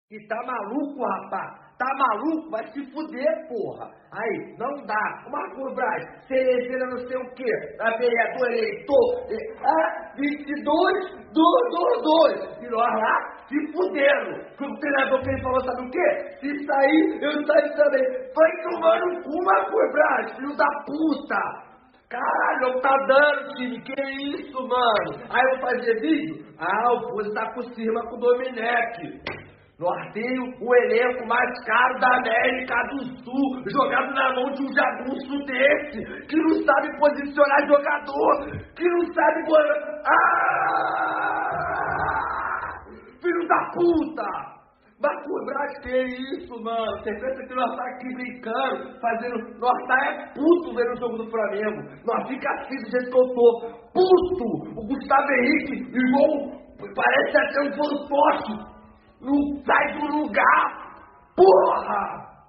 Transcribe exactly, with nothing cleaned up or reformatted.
E tá maluco, rapaz? Tá maluco? Vai se fuder, porra. Aí, não dá. Marcos Braz, você elegeira não sei o quê. A vereador eleitor. Ah, vinte e dois, dois, dois, dois. E nós lá se fuderam. O treinador que ele falou, sabe o quê? Se sair, eu saio também. Vai tomar no cu, Marcos Braz, filho da puta. Caralho, não tá dando, time. Que isso, mano? Aí eu vou fazer vídeo? Ah, o Pose tá por cima com o Domenech. Norteio, o elenco mais caro da América do Sul, jogado na mão de um jagunço desse, que não sabe posicionar jogador, que não sabe... Ah! Filho da puta! Marcos Braz, que isso, mano? Você pensa que nós tá aqui brincando, fazendo... Nós tá é puto vendo o jogo do Flamengo. Nós fica assim do jeito que eu tô. Puto! O Gustavo Henrique, igual... Parece até um fantoche. Não sai do lugar, porra!